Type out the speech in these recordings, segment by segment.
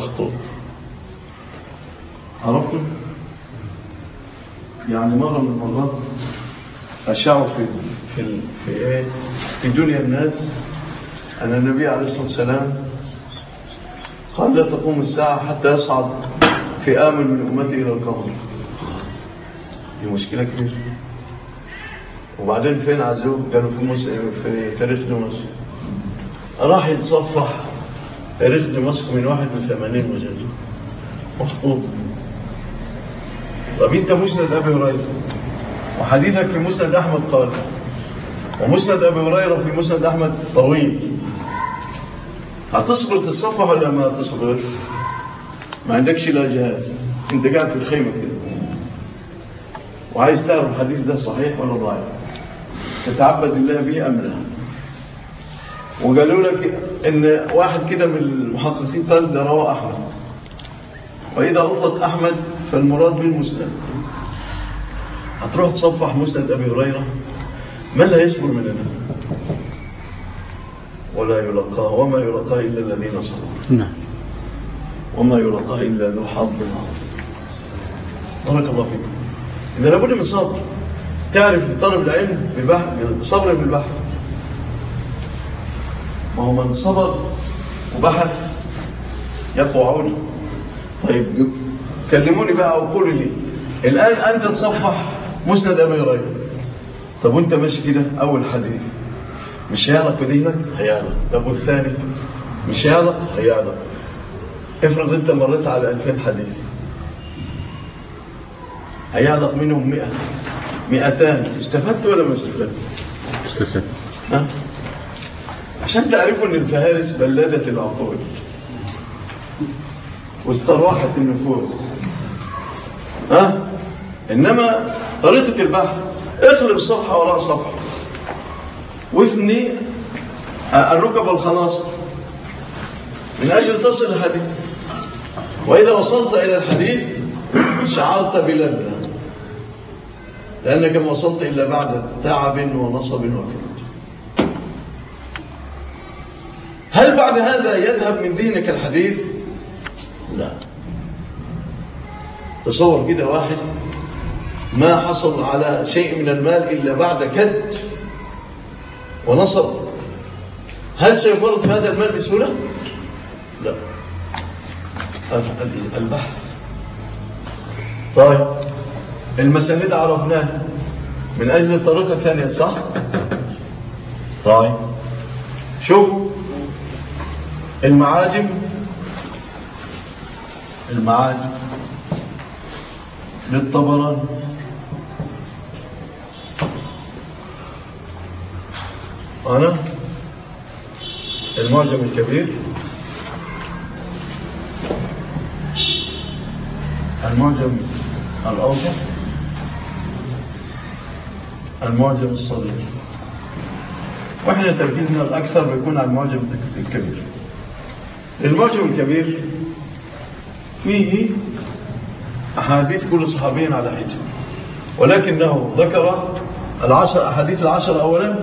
مخطوط. عرفتم؟ يعني مرة من المرات أشاعوا في دنيا الناس أن النبي عليه الصلاة والسلام قال لا تقوم الساعة حتى يصعد فئام من أمتي إلى القبر. دي مشكلة كبيرة. وبعدين فين عزوه؟ قالوا في تاريخ دمشق. راح يتصفح تاريخ دمشق من 81 مجلد مخطوطة. طب انت مسند ابي هريره وحديثك في مسند احمد قال، ومسند ابي هريره في مسند احمد طويل، هتصبر تتصفح ولا ما تصبر؟ ما عندكش لا جهاز، انت قاعد في الخيمه كده وعايز تعرف الحديث ده صحيح ولا ضعيف، تتعبد الله به ام لا. وقالوا لك ان واحد كده من المحققين قال ده رواه احمد، واذا اطلق احمد فالمراد بالمسند. هتروح تصفح مسند ابي هريره، من لا يصبر مننا ولا يلقاه، وما يلقاه الا الذين صبروا. نعم. وما يلقاه الا ذو حظ عظيم. بارك الله فيكم. اذا لابد من صبر. تعرف طلب العلم بصبر في البحث. ما هو من صبر وبحث يقوى عونه. طيب كلموني بقى او قولوا لي الان انت تصفح مسند ابي هريره، طب وانت ماشي كده اول حديث مش هيعلق بدينك؟ هيعلق. طب والثاني مش هيعلق؟ هيعلق. افرض انت مريت على 2000 حديث، هيعلق منهم 100 200. استفدت ولا ما استفدت؟ استفدت. ها؟ عشان تعرفوا ان الفهارس بلدت العقول واستراحت النفوس. ها؟ انما طريقه البحث اقلب صفحه وراء صفحه واثني الركب الخناصر من اجل تصل الحديث، واذا وصلت الى الحديث شعرت بلذة، لانك ما وصلت الا بعد تعب ونصب وكد. هل بعد هذا يذهب من ذهنك الحديث؟ لا. تصور كده واحد ما حصل على شيء من المال إلا بعد كد ونصب، هل سيفرط هذا المال بسهولة؟ لا. البحث. طيب المسانيد عرفناه من أجل الطريقة الثانية، صح؟ طيب شوفوا المعاجم للطبراني، أنا المعجم الكبير، المعجم الأوسط، المعجم الصغير، واحنا تركيزنا الأكثر بيكون على المعجم الكبير. المعجم الكبير فيه أحاديث كل صحابي على حجة، ولكنه ذكر أحاديث العشر أولا،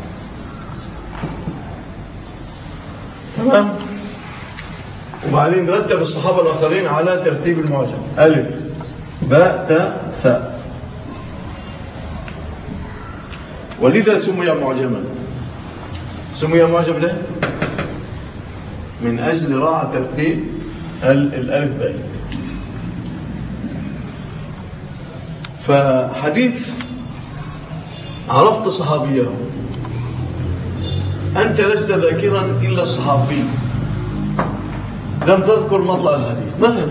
تمام، وبعدين رتب الصحابة الآخرين على ترتيب المعجم، ألف باء تاء ثاء، ولذا سمي معجما. سمي معجم ليه؟ من أجل راعى ترتيب الألف باء. فحديث عرفت صحابيه، أنت لست ذاكرا إلا الصحابي، لم تذكر مطلع الحديث مثلا،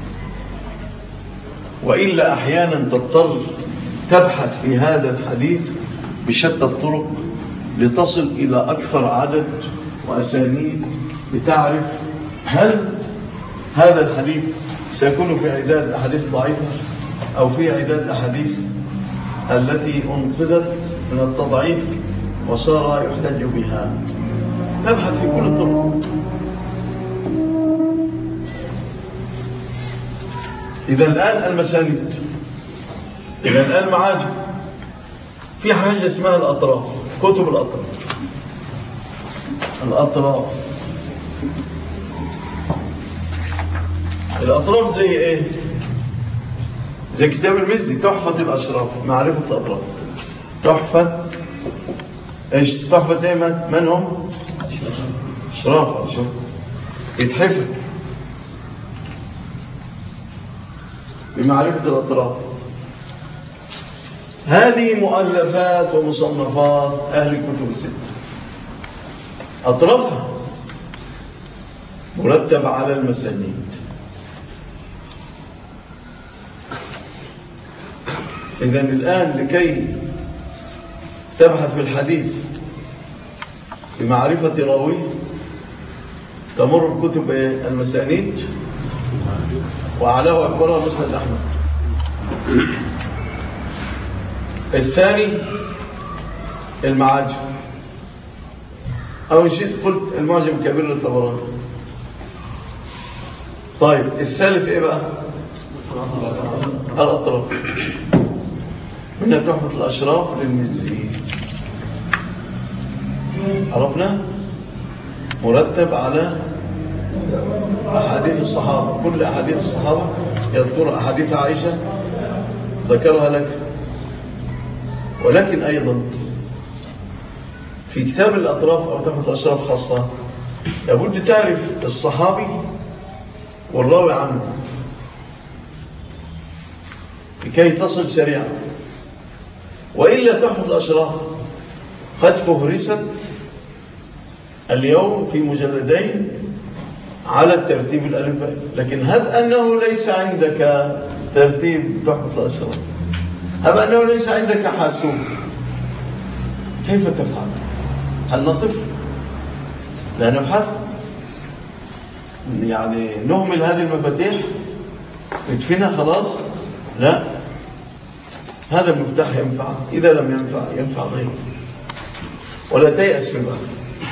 وإلا أحيانا تضطر تبحث في هذا الحديث بشتى الطرق لتصل إلى أكثر عدد وأسانيد، لتعرف هل هذا الحديث سيكون في عداد أحاديث ضعيفة أو في عداد أحاديث التي أنقذت من التضعيف وصار يحتج بها. تبحث في كل الطرق. إذا الآن المسانيد، إذا الآن المعاجم، في حاجة اسمها الأطراف، كتب الأطراف. الأطراف الأطراف زي إيه؟ زي كتاب المزي تحفة الأشراف، معرفة الأطراف. تحفة إيش؟ تحفة إيه؟ من هم؟ أشراف. شوف يتحفظ بمعرفة الأطراف. هذه مؤلفات ومصنفات أهل الكتب الستة، أطرافها مرتب على المسانيد. إذن الآن لكي تبحث في الحديث بمعرفة راوي تمر بكتب المسانيد، وعلاه وأكبرها مسند أحمد. الثاني المعاجم، أو شئت قلت المعجم الكبير للطبراني. طيب الثالث إيه بقى؟ الأطراف، منها تحفة الأشراف للمزي. عرفنا؟ مرتب على أحاديث الصحابة، كل أحاديث الصحابة يذكر أحاديث عائشة ذكرها لك. ولكن أيضا في كتاب الأطراف أو تحفة الأشراف خاصة لابد تعرف الصحابي والراوي عنه لكي تصل سريعا، وإلا تحفة الأشراف قد فهرست اليوم في مجلدين على الترتيب الألفبائي، لكن هب أنه ليس عندك ترتيب تحفة الأشراف، هب أنه ليس عندك حاسوب، كيف تفعل؟ هل نطف؟ لا نبحث؟ يعني نهمل هذه المفاتيح ندفنها خلاص؟ لا، هذا المفتاح ينفع، إذا لم ينفع ينفع غيره. ولا تيأس في البحث،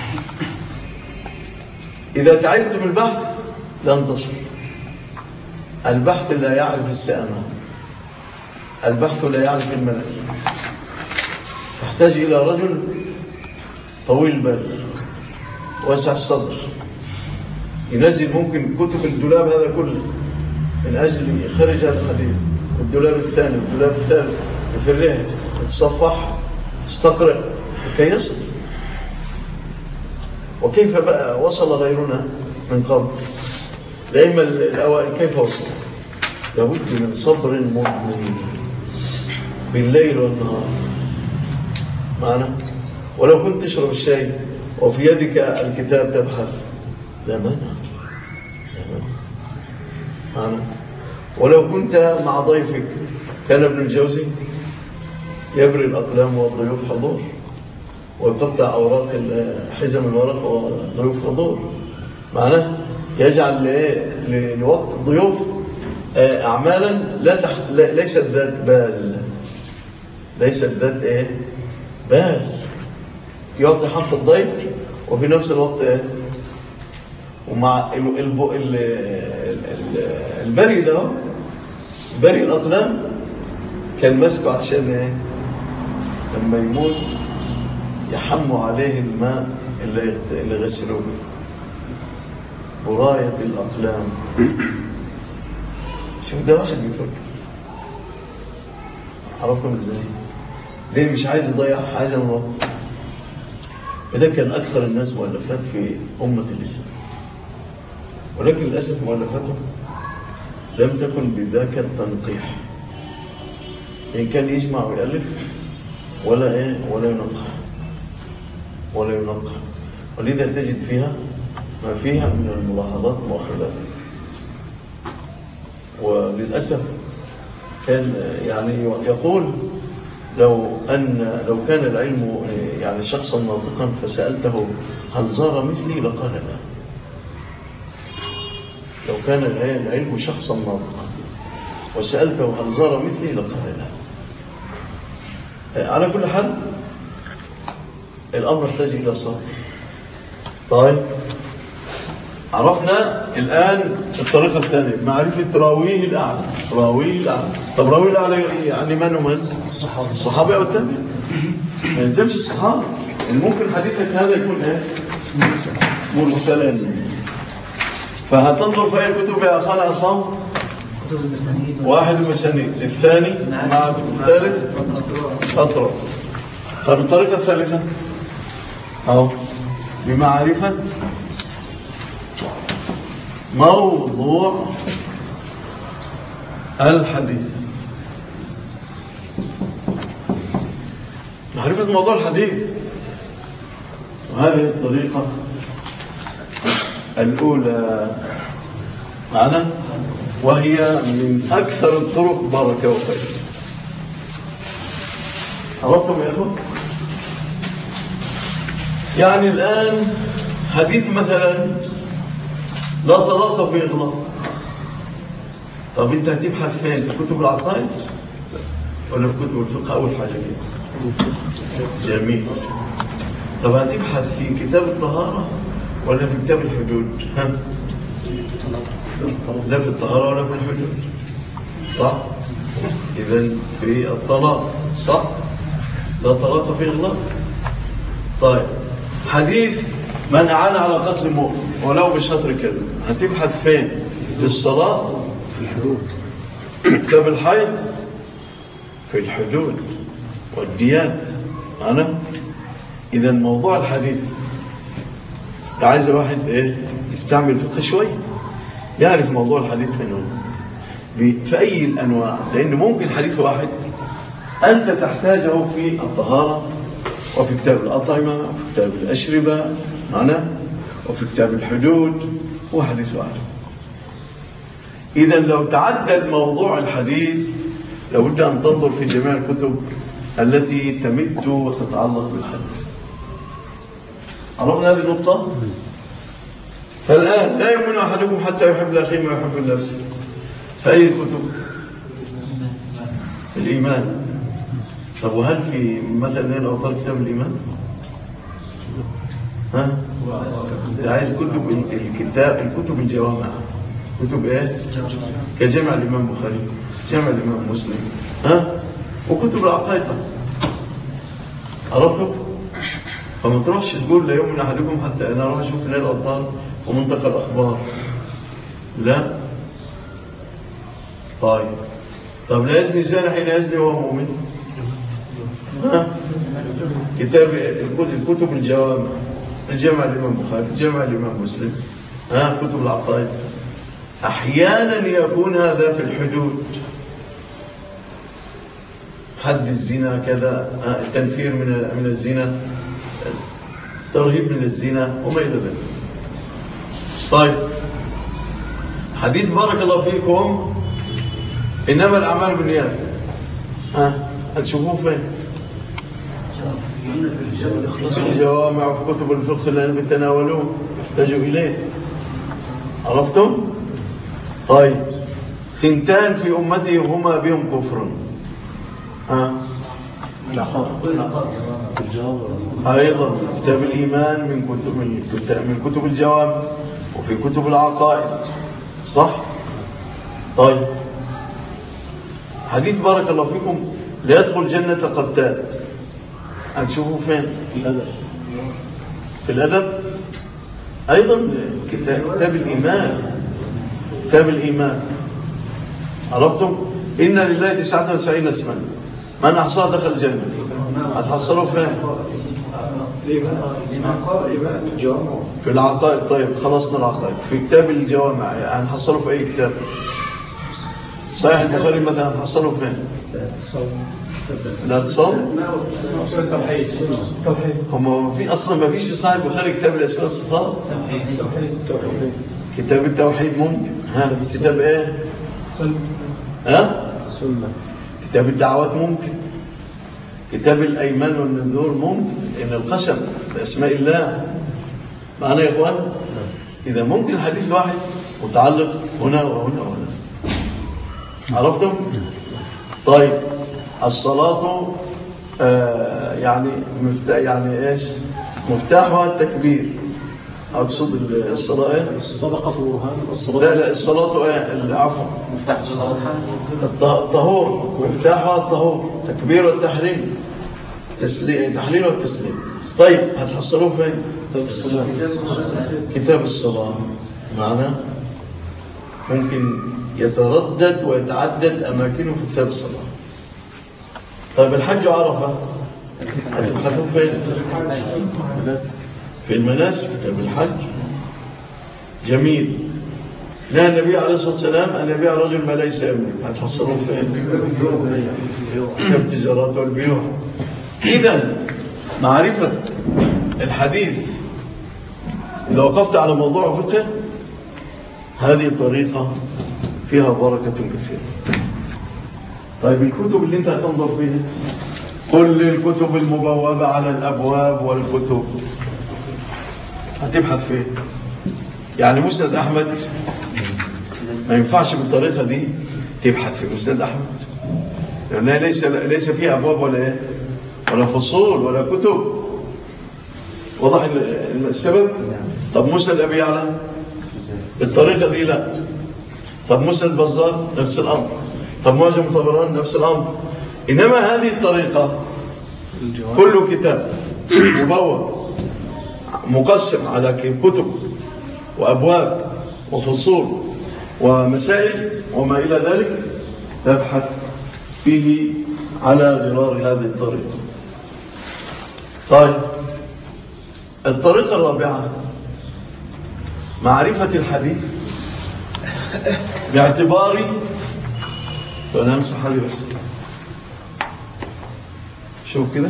إذا تعبت من البحث لن تصل. البحث لا يعرف السآمة، البحث لا يعرف الملل، تحتاج إلى رجل طويل البال واسع الصدر ينزل ممكن كتب الدولاب هذا كله من أجل يخرج هذا الحديث، والدولاب الثاني والدولاب الثالث، يفرغه، يتصفح، يستقرأ لكي يصل. وكيف بقى وصل غيرنا من قبل؟ الأئمة الأوائل كيف وصل؟ لابد من صبر مضني بالليل والنهار معنا. ولو كنت تشرب الشاي وفي يدك الكتاب تبحث لا مانع، لا مانع معنا. ولو كنت مع ضيفك، كان ابن الجوزي يبري الأقلام والضيوف حضور، ويقطع أوراق حزم الورق والضيوف حضور معنا، يجعل لوقت الضيوف أعمالا ليست ذات بال، ليست ذات بال، يعطي حق الضيف وفي نفس الوقت ومع البري ده، بري الأقلام كان مسكه عشان لما يموت يحموا عليه الماء اللي غسلوه، براية الأقلام. شوف ده واحد بيفكر، عرفتم ازاي؟ ليه مش عايز يضيع حاجة من وقت؟ ده كان أكثر الناس مؤلفات في أمة الإسلام، ولكن للأسف مؤلفاتهم لم تكن بذاك التنقيح، إن كان يجمع ويألف ولا ينقح، ولذا تجد فيها ما فيها من الملاحظات مؤخرات. وللأسف كان يعني يقول لو كان العلم يعني شخصا ناطقا فسألته هل زار مثلي لقال لا. لو كان العلم شخصا ناطقا وسألته هل زار مثلي لقال لا. على كل حال الأمر يحتاج إلى صبر. طيب عرفنا الآن الطريقة الثانية، معرفة راويه الأعلى. طب راويه الأعلى يعني من هم؟ الصحابة أو التابع؟ ما يلزمش الصحابة، يعني ممكن حديثك هذا يكون مرسلا، فهتنظر في أي الكتب يا أخانا عصام؟ كتب المسانيد. واحد المسانيد، الثاني مع الثالث أطرق. طب الطريقة الثالثة أهو بمعرفة موضوع الحديث. معرفة موضوع الحديث، وهذه الطريقة الأولى معنا، وهي من أكثر الطرق بركة وخير. عرفتم يا أخوان؟ يعني الآن حديث مثلا لا طلاق في إغلاق. طب أنت هتبحث فين؟ في كتب العقائد ولا في كتب الفقه؟ أول حاجة كده. جميل. طب هتبحث في كتاب الطهارة ولا في كتاب الحدود؟ ها؟ لا في الطهارة ولا في الحدود، صح؟ إذن في الطلاق، صح؟ لا طلاق في إغلاق. طيب حديث من أعان على قتل مؤمن ولو بشطر كذا، هتبحث فين؟ في الصلاة؟ في الحدود. كتاب الحيض؟ في الحدود والديات. أنا إذا موضوع الحديث عايز واحد إيه يستعمل فقه شوي، يعرف موضوع الحديث منه في أي الأنواع، لأن ممكن حديث واحد أنت تحتاجه في الطهارة وفي كتاب الأطعمة وفي كتاب الأشربة معنا وفي كتاب الحدود، هو حديث واحد. إذا لو تعدد موضوع الحديث لابد أن تنظر في جميع الكتب التي تمد وتتعلق بالحديث. عرفنا هذه النقطة؟ فالآن لا يؤمن أحدكم حتى يحب لأخيه ما يحب لنفسه. فأي الكتب؟ الإيمان. طب وهل في مثلا الأوطار كتاب الإيمان؟ ها؟ عايز كتب الكتاب، الكتب الجوامع، كتب ايه؟ كجمع الإمام البخاري، جمع الإمام مسلم، ها؟ وكتب العقائد. عرفتوا؟ فما تروحش تقول لا يؤمن أحدكم حتى أنا أروح أشوف نيل الأوطار ومنطقة الأخبار، لا. طب لا يزني الزاني حين يزني وهو مؤمن. ها؟ كتاب الكتب الجوامع، جمع الإمام البخاري، جمع الإمام مسلم، ها؟ كتب العقائد. أحيانا يكون هذا في الحدود، حد الزنا كذا، التنفير من الزنا، ترهيب من الزنا وما إلى ذلك. طيب حديث بارك الله فيكم إنما الأعمال بالنيات، هتشوفوه فين؟ في الجوامع وفي كتب الفقه اللي بيتناولوه يحتاجوا إليه. عرفتم؟ طيب ثنتان في أمتي هما بهم كفر. أيضا كتاب الإيمان من كتب الجوامع وفي كتب العقائد، صح؟ طيب حديث بارك الله فيكم لا يدخل جنة قتات، هنشوفه فين؟ في الأدب. أيضا كتاب الإيمان، كتاب الإيمان. عرفتم؟ إن لله 99 اسما من أحصاها دخل الجنة. هتحصلوا فين؟ في العقائد. طيب خلصنا العقائد. في كتاب الجوامع هنحصلوا في أي كتاب؟ صحيح البخاري مثلا هنحصلوا فين؟ لا تصوم؟ هم في أصلا ما فيش صحيح البخاري كتاب الأسماء والصفات؟ كتاب التوحيد ممكن. كتاب إيه؟ السنة. كتاب الدعوات ممكن. كتاب الأيمان والنذور ممكن، إن القسم بأسماء الله معنا يا إخوان. إذا ممكن الحديث الواحد متعلق هنا وهنا وهنا. عرفتم؟ طيب الصلاة يعني إيش؟ مفتاحها التكبير. أقصد الصلاة إيه؟ الصدقة برهان. لا الصلاة إيه؟ عفوا مفتاح الصلاة الطهور، مفتاحها الطهور، تكبير والتحريم، تحليل والتسليم. طيب هتحصلوه فين؟ كتاب الصلاة. كتاب الصلاة معنا. ممكن يتردد ويتعدد أماكنه في كتاب الصلاة. طيب الحج عرفة هتبحثوا فين؟ في المناسك. طيب الحج جميل. لا النبي عليه الصلاة والسلام أن يبيع رجل ما ليس يملك، هتحصلوا فين؟ كم تجارات والبيوع. إذا معرفة الحديث إذا وقفت على موضوع فقه هذه طريقة فيها بركة كثيرة. طيب الكتب اللي انت هتنظر فيها، كل الكتب المبوبة على الأبواب والكتب هتبحث فيها. يعني مسند أحمد ما ينفعش بالطريقة دي تبحث في مسند أحمد، لأنها ليس فيها أبواب ولا فصول ولا كتب. وضح السبب؟ طب مسند أبي يعلى بالطريقة دي لا. طب مسند بزار نفس الأمر. طب معجم طبراني نفس الأمر. إنما هذه الطريقة كل كتاب مبوب مقسم على كتب وأبواب وفصول ومسائل وما إلى ذلك تبحث فيه على غرار هذه الطريقة. طيب الطريقة الرابعة معرفة الحديث باعتبار، فأنا أمسح هذه بس شوف كده.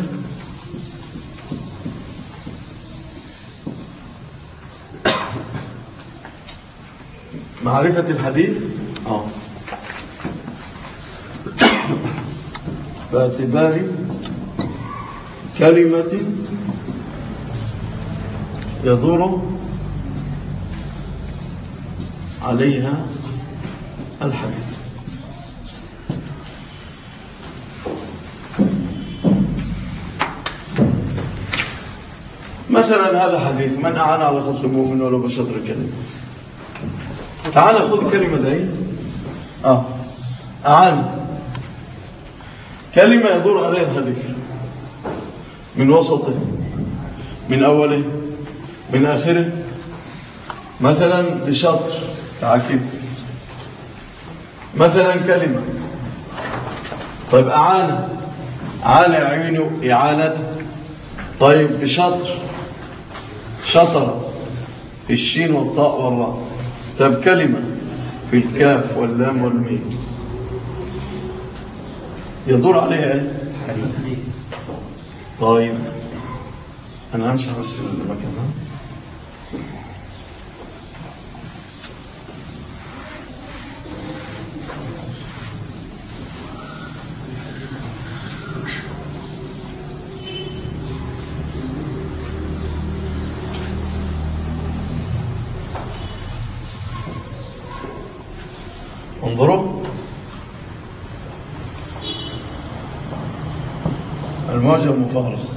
معرفة الحديث باعتبار كلمة يدور عليها الحديث. مثلا هذا حديث: من أعان على خلق المؤمن ولو بشطر كلمة. تعال خذ كلمة دي أعان، كلمة يدور عليها الحديث من وسطه، من أوله، من آخره. مثلا بشطر تعكيد مثلا كلمة. طيب أعان يعين إعانة. طيب بشطر شطر في الشين والطاء والراء. طيب كلمة في الكاف واللام والميم يدور عليها ايه؟ طيب أنا همسح بس المكان ده. انظروا المعجم مفهرس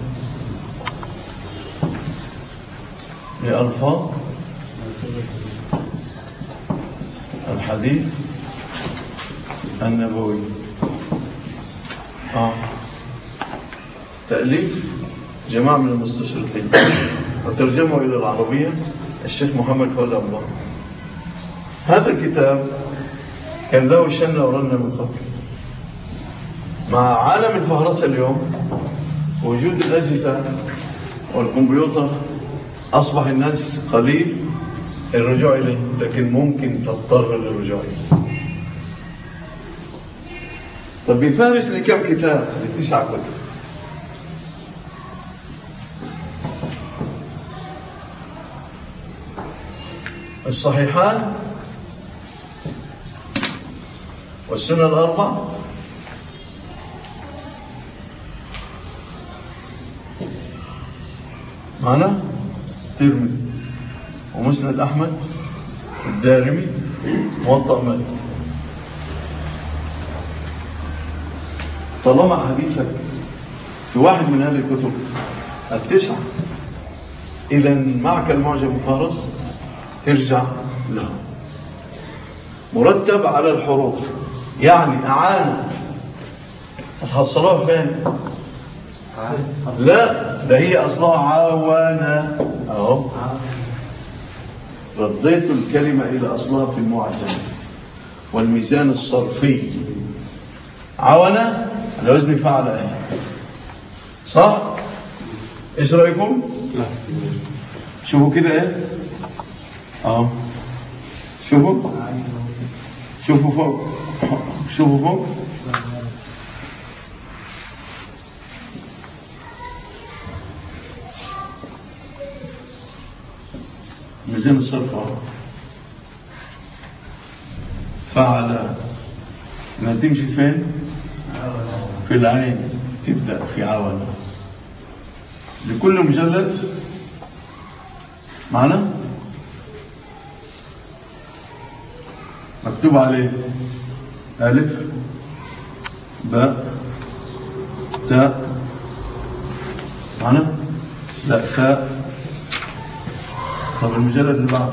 لألفاظ الحديث النبوي. تأليف جماعة من المستشرقين وترجمه إلى العربية الشيخ محمد فؤاد الله. هذا الكتاب كان له شنة ورنة من قبل. مع عالم الفهرسة اليوم وجود الأجهزة والكمبيوتر أصبح الناس قليل الرجوع إليه، لكن ممكن تضطر للرجوع إليه. طب بيفهرس لكم كتاب؟ ل9 كتب. الصحيحان والسنن الأربع معنا ترمذي ومسند أحمد الدارمي موطأ مالك. طالما حديثك في واحد من هذه الكتب 9 إذن معك المعجم مفهرس ترجع له مرتب على الحروف. يعني أعانة هتحصلوها فين؟ لا ده هي أصلها عاونة أهو. رديت الكلمة إلى أصلها في المعجم والميزان الصرفي. عون على وزن فعل ايه، صح؟ ايش رايكم؟ شوفوا كده ايه اهو، شوفوا فوق، شوفوا فوق. ميزان الصرف اهو، فعل ما تمشي فين؟ في العين، تبدأ في عون. لكل مجلد معنا مكتوب عليه ألف باء تاء، معنا لا ثاء. طب المجلد اللي بعده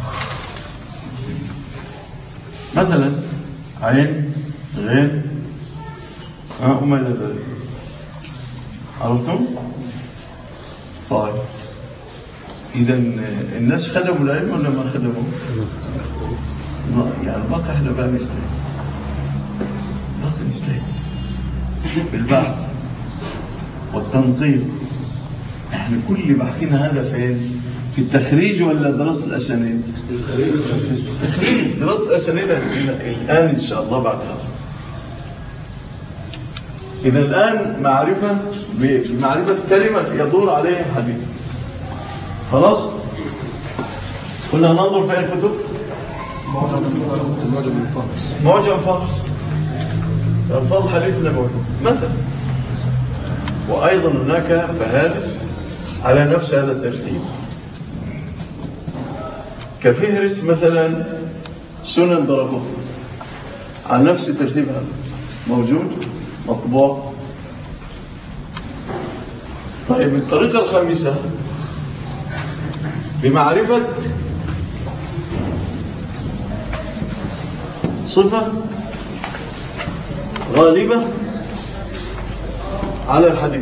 مثلا عين غين وما إلى ذلك، عرفتم؟ طيب إذا الناس خدموا العلم ولا ما خدموا؟ يعني بقى احنا بقى نجتهد، بالبحث والتنقيب. احنا كل بحثنا هذا فين؟ في التخريج ولا دراسة الأسانيد؟ التخريج، دراسة الأسانيد الآن إن شاء الله بعد هذا. إذا الآن بمعرفة كلمة يدور عليه الحديث. خلاص؟ كنا ننظر في الكتب معجم فارس ألفاظ حديث نبوي مثلا، وأيضا هناك فهارس على نفس هذا الترتيب، كفهرس مثلا سنن درقطني على نفس الترتيب، هذا موجود مطبوع. طيب الطريقة الخامسة بمعرفة صفة غالبة على الحديث.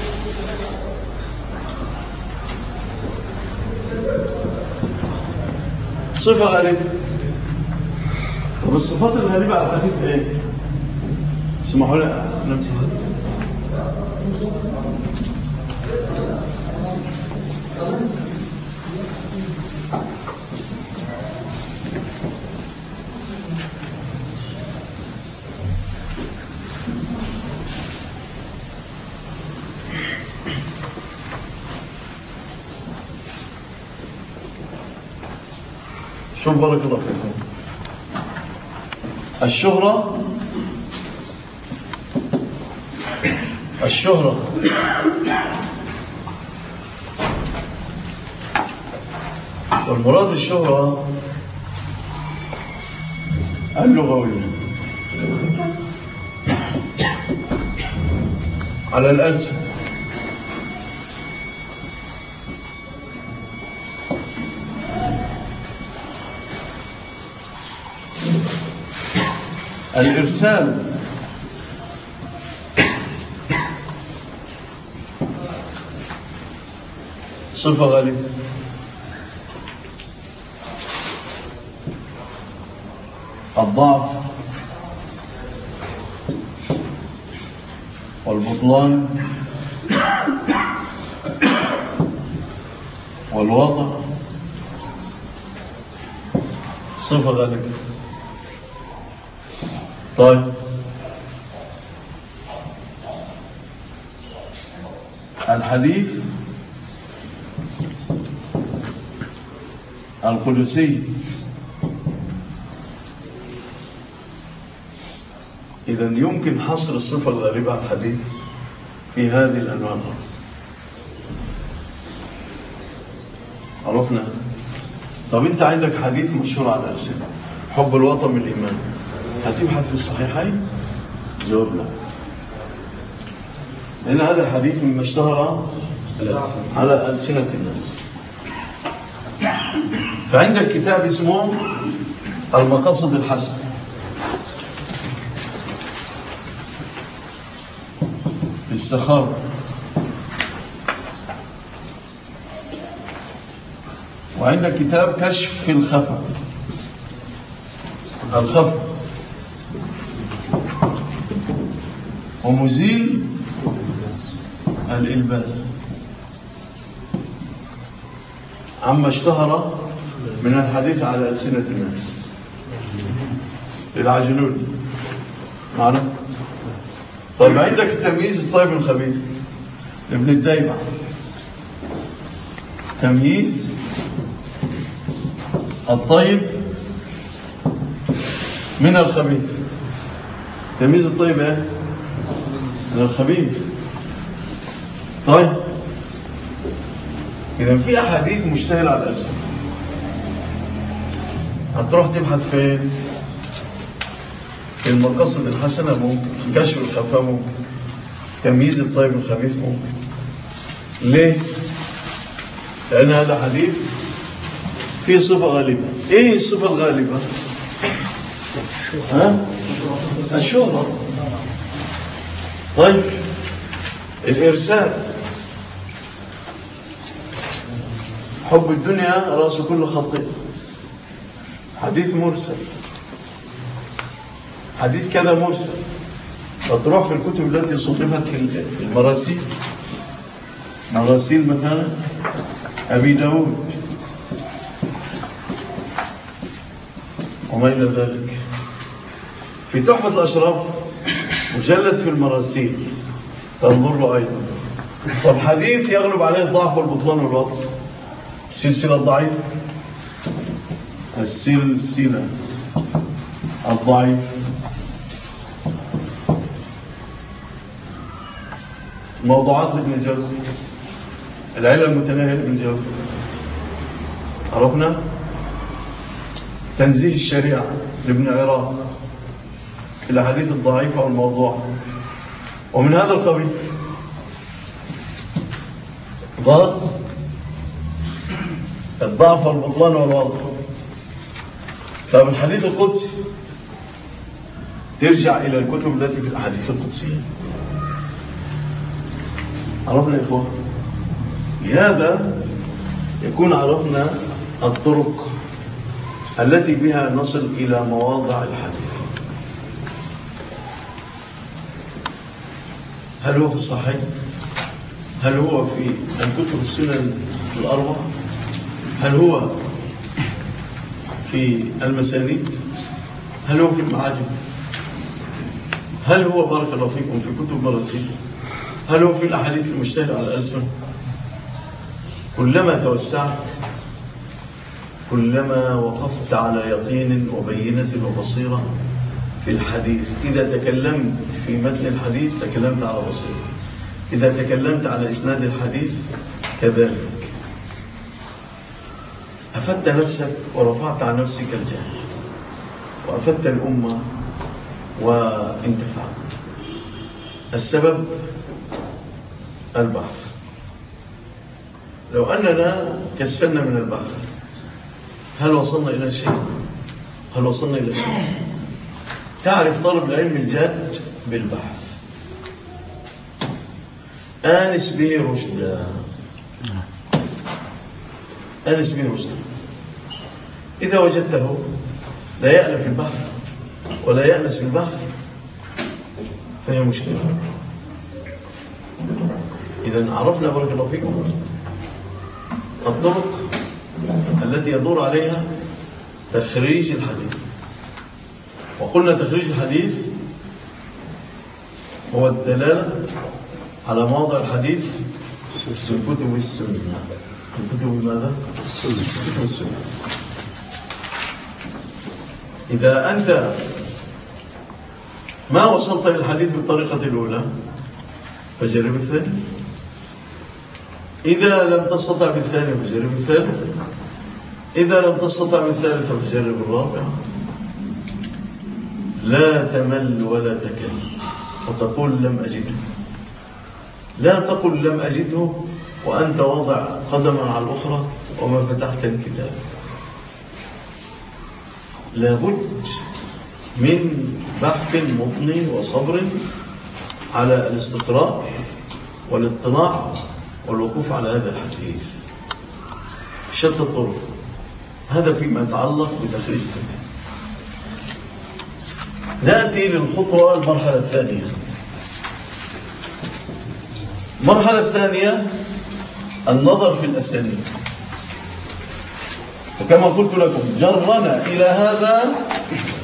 صفة غالبة، والصفات الغالبة على الحديث ايه؟ اسمحوا لي نمسح. شوف بارك الله فيكم. الشهرة والمراد الشهرة اللغوية على الألسن، الإرسال صفة غالبة، الضعف والبطلان والوضع صفة غالبة. طيب الحديث القدسي، إذا يمكن حصر الصفة الغالبة على الحديث في هذه الأنواع. عرفنا. طب أنت عندك حديث مشهور على الألسنة، حب الوطن من الإيمان، هتبحث في الصحيحين؟ جواب لا، لأن هذا الحديث مما اشتهر على ألسنة الناس. فعندك كتاب اسمه المقاصد الحسنة، السخاوة، وعندك كتاب كشف الخفا، ومزيل الإلباس عما اشتهر من الحديث على ألسنة الناس. العجلون معنا. طيب عندك التمييز الطيب من الخبيث ابن الديمع، تمييز الطيب من الخبيث. تمييز الطيب ايه؟ من الخبيث. طيب إذا في أحاديث مشتهرة على الألسنة، هتروح تبحث فين؟ في المقاصد الحسنة ممكن، كشف الخفاء ممكن، تمييز الطيب من الخبيث ممكن. ليه؟ لأن هذا حديث فيه صفة غالبة. إيه الصفة الغالبة؟ الشهرة. طيب الإرسال، حب الدنيا رأس كل خطيئة، حديث مرسل، حديث كذا مرسل. فتروح في الكتب التي صنفت في المراسيل، مراسيل مثلا أبي داود وما إلى ذلك. في تحفة الأشراف مجلد في المراسيل تنظر له أيضا. طب حديث يغلب عليه الضعف والبطلان والوطن، السلسلة الضعيف، السلسلة الضعيف، موضوعات لابن الجوزي، العلة المتناهية لابن الجوزي، عرفنا؟ تنزيه الشريعة لابن عراق، الأحاديث الضعيفة والموضوع ومن هذا القبيل. ضاد الضعف والبطلان والوضع. طب الحديث القدسي ترجع إلى الكتب التي في الأحاديث القدسية. عرفنا يا إخوان؟ لهذا يكون عرفنا الطرق التي بها نصل إلى مواضع الحديث. هل هو في الصحيح؟ هل هو في الكتب السنن الأربع؟ هل هو في المسانيد؟ هل هو في المعاجم؟ هل هو بارك الله فيكم في كتب مراسيل؟ هل هو في الأحاديث المشتهرة على الألسن؟ كلما توسعت كلما وقفت على يقين وبينة وبصيرة في الحديث. إذا تكلمت في متن الحديث تكلمت على بصيرة، إذا تكلمت على إسناد الحديث كذلك. أفدت نفسك ورفعت عن نفسك الجهل، وأفدت الأمة وانتفعت. السبب البحث. لو أننا كسلنا من البحث هل وصلنا إلى شيء؟ هل وصلنا إلى شيء؟ تعرف طالب العلم الجاد بالبحث، آنس به رشدا، آنس به رشدا. إذا وجدته لا يألف البحث ولا يأنس بالبحث فهي مشكلة. إذا عرفنا بارك الله فيكم الطرق التي يدور عليها تخريج الحديث. وقلنا تخريج الحديث هو الدلالة على مواضع الحديث في كتب السنة. الكتب ماذا؟ كتب السنة. إذا أنت ما وصلت إلى الحديث بالطريقة الأولى فجرب الثاني، إذا لم تستطع بالثاني فجرب الثالث، إذا لم تستطع بالثالث فجرب الرابع. لا تمل ولا تكل فتقول لم أجده. لا تقل لم أجده وأنت وضع قدما على الأخرى وما فتحت الكتاب. لابد من بحث مضني وصبر على الاستقراء والاطلاع والوقوف على هذا الحديث بشتى الطرق. هذا فيما يتعلق بتخريج الحديث. نأتي للخطوة المرحلة الثانية المرحلة الثانية النظر في الأسانيد، وكما قلت لكم جرنا إلى هذا